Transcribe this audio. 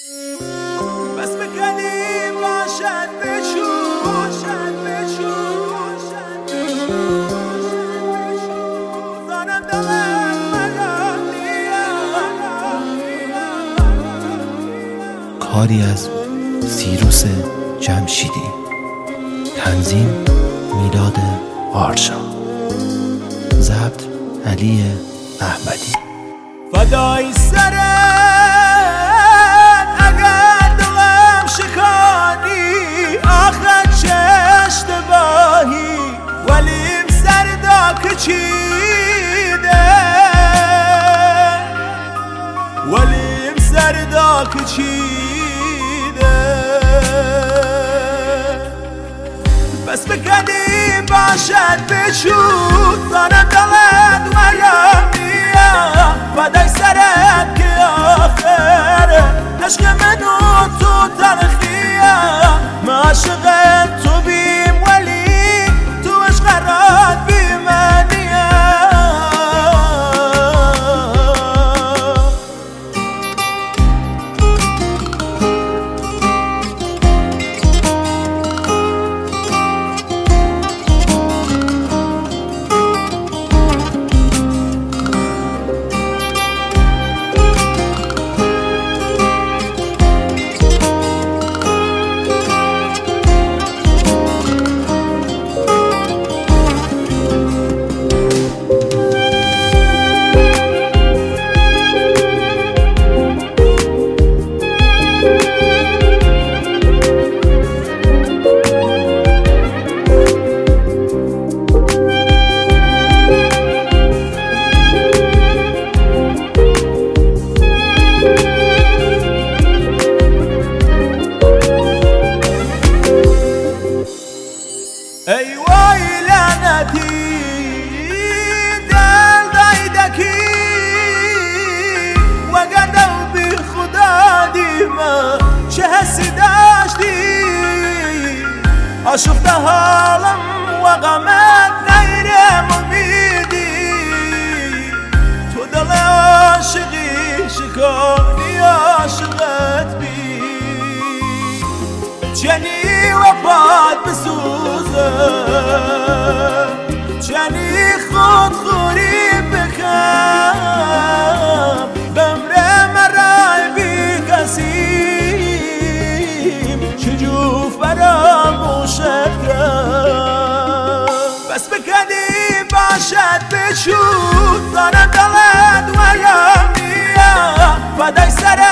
بس بکنیم باشد بچون زانم دلم کاری از سیروس جمشیدی، تنظیم میلاد آرشا، ضبط علی احمدی. فدای سرت اگر دلم شکانی، آخر چه اشتباهی ولیم سردا کچیده، ولیم سردا کچیده. بس بکنیم باشد بچون زانم دلت ویامیا، فدای سرت که آخره عشق منو تو تلخیه. ما عاشق تو بیم ولی تو عشقرات بی منیه. ای وای لعنتی دل دایدکی وگدو بی خدا دیما چه حسی داشتی. آشفته حالم و غمت غیر امیدی، تو دل عاشقی شکانی عاشقت بی جنی و باد بسوزه، جنی خود خوری بکن بمره مرای بی کسیم چجوف فراموشت کن. بس بکنی باشد بچون زانم دلت ویامیا، فدای سرت